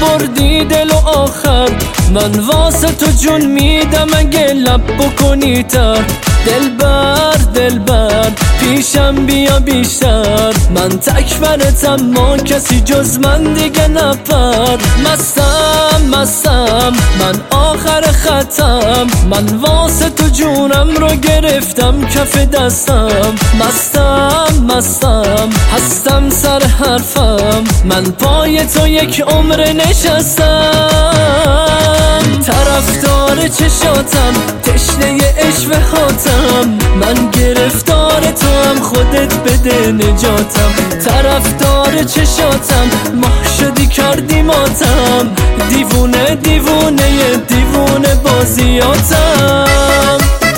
بردی دل و آخر من واسه تو جون میدم اگه لب بکنی تر. دلبر پیشم بیا بیشتر، من تکبرتم ما کسی جز من دیگه نپر. مستم من آخر خطم، من واسه تو جونم رو گرفتم کف دستم. مستم هستم سر حرفم، من پای تو یک عمر نشستم. طرفدار چشاتم تشنه عشق هاتم، من گرفتار تو هم خودت بده نجاتم. طرفدار چشاتم ماه شدی کردی ماتم، دیوونه بازیاتم.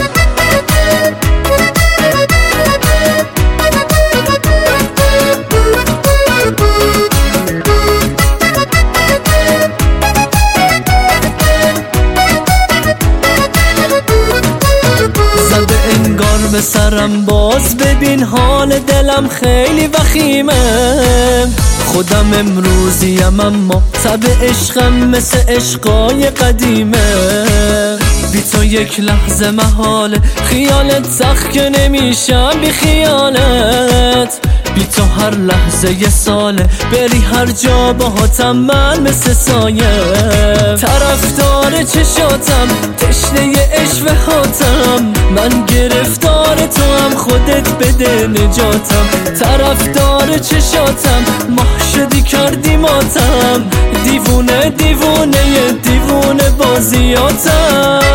زده انگار به سرم باز ببین حال دلم خیلی وخیمه. خودم امروزیم اما تب عشقم مثل عشقای قدیمه. بی تو یک لحظه محاله خیالت سخت که نمیشم بی خیالت. بی تو هر لحظه یه ساله بری هر جا باهاتم من مثل سایه. طرفدار چشاتم تشنه عشق هاتم، من گرفتار تو هم خودت بده نجاتم. طرفدار چشاتم ماه شدی کردی ماتم، دیوونه بازیاتم.